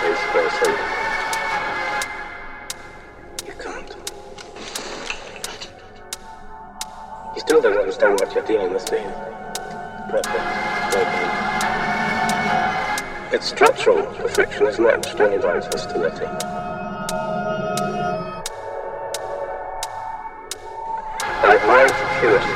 space for a second. You can't. You still don't understand what you're dealing with, do you? Perfect. Okay. It's structural. Perfection is matched only by its hostility. I admire purity.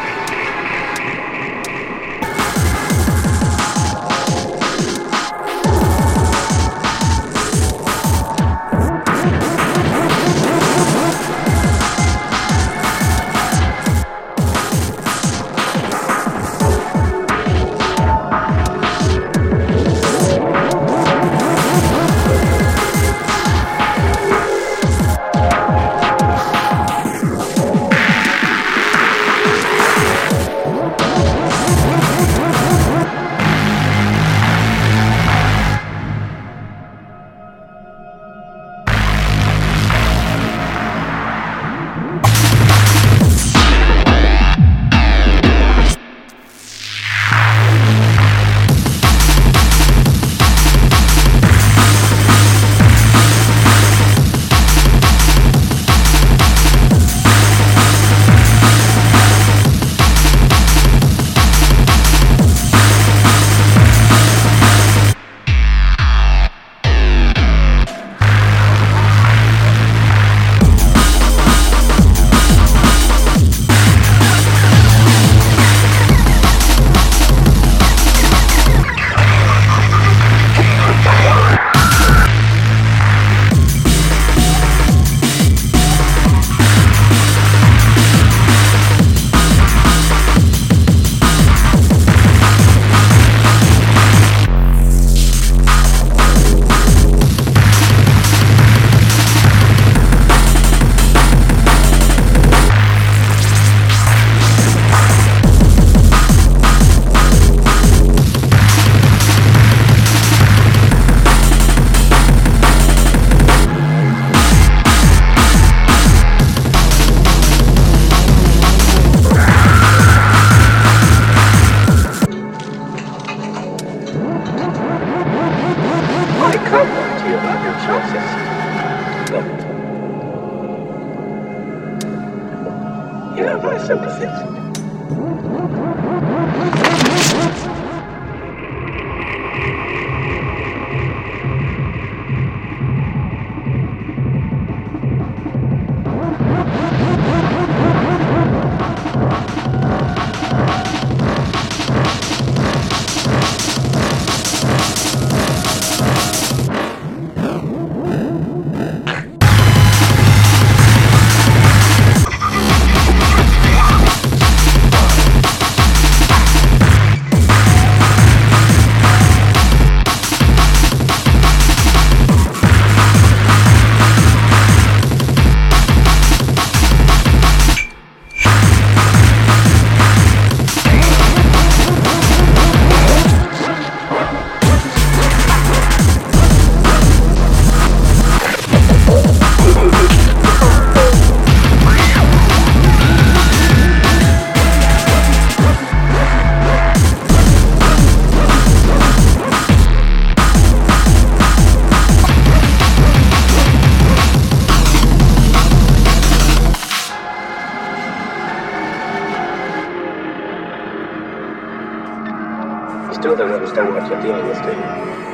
You have my sympathies. Still don't understand what you're dealing with, do you?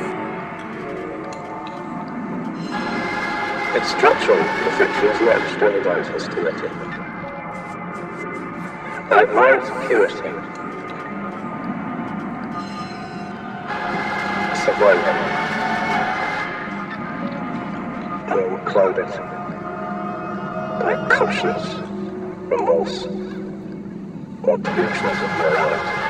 It's structural. Perfection is matched only by its hostility. I admire its purity. Survival. Unclouded by conscience, remorse, or delusions of morality.